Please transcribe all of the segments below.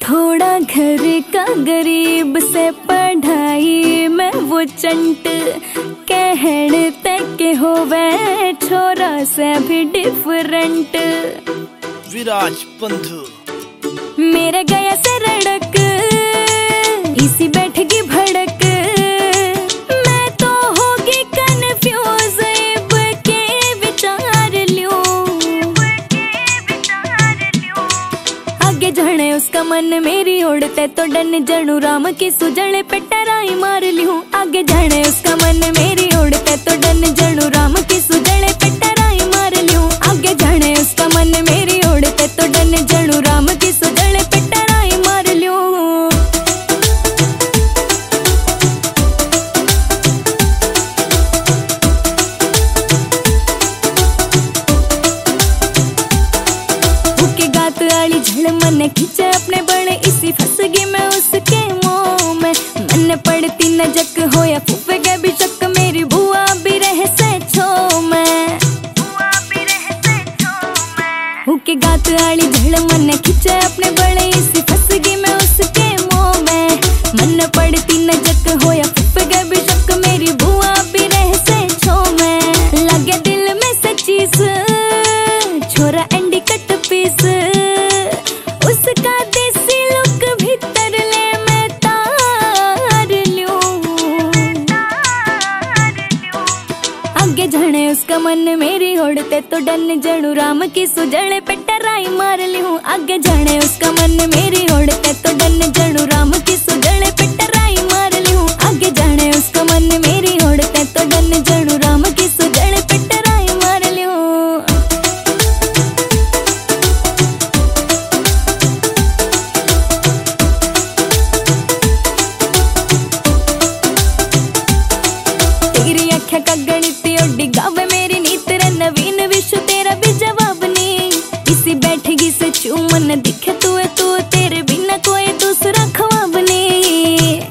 थोड़ा घर का गरीब से पढ़ाई में वो चंट कहण तक के हो वे छोरा से भी डिफरेंट। विराज बंधु मेरे गया से रड़क इसी बैठगी भड़क, मैं तो होगी कन्फ्यूज अब के विचार ल्यूं। आगे जाने उसका मन मेरी ओढ़ते तो डन जणू राम की सुजले पे टराई मार ल्यूं। आगे जाने उसका मन मेरी ओढ़ते तो डन जणू राम की सुजले पे टराई मार ल्यूं। आगे जाने उसका मन मेरी ओढ़ते तो डन जणू राम की सुजले पे टराई मार ल्यूं। आली झड़ मन खींचे अपने बड़े इसी फंसगी मैं उसके मोह में। मन पड़ती न जक हो या फूफे के भी शक मेरी बुआ भी रहे से छो में। हुके गात आली झड़ मन खींचे अपने बड़े इसी फंसगी मैं उसके मोह में। मन पड़ती न जक हो या फूफे के भी शक मेरी बुआ भी रहे से छो में। लगे दिल में सच्ची छोरा अंडी कट पीस उसका देसी लुक भीतर ले मैं तार ल्यूं। आगे जाने उसका मन मेरी ओढ़ते तो डन जणू राम की सुजले पे टराई मार ल्यूं। आगे जाने उसका मन मेरी ओढ़ते तो डन जणू राम की सुजले पे टराई मार ल्यूं। आगे जाने उसका मन मेरी ओढ़ते तो डन जणू राम की सुजले पे टराई मार ल्यूं। का गणित ओडी गावे मेरी नीत रे नवीन विश्व तेरा भी जवाब नहीं। इसी बैठगी से चूमन दिखे तू तेरे बिना कोई दूसरा ख्वाब नहीं।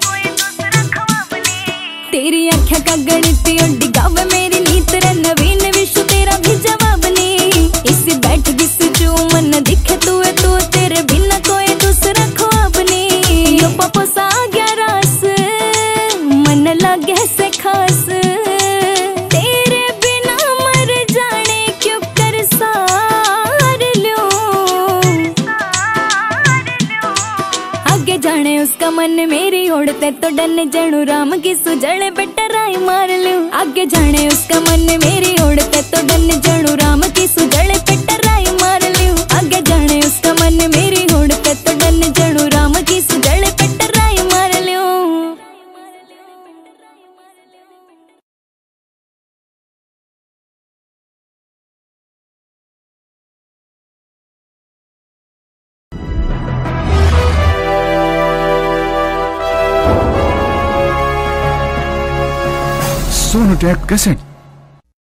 तेरी आँखें का गणित ओडी गावे मेरी नीत रे नवीन विश्व तेरा भी जवाब नहीं। इसी बैठगी से चूमन दिखे तू तेरे बिना कोई दूसरा ख्वाब नहीं। यो पापा सा गया रास मन लगे से खास जाने उसका मन मेरी ओढ़ते तो डन जणू राम की सुजले पे टराई मार ल्यूं। आगे जाने उसका मन मेरी ओढ़ते तो डन जणू राम की सुजले पे टराई मार ल्यूं। आगे जाने उसका मन मेरी ओढ़ते तो डन जणू राम की सुजले पे टराई मार ल्यूं। सोनोटेक कैसेट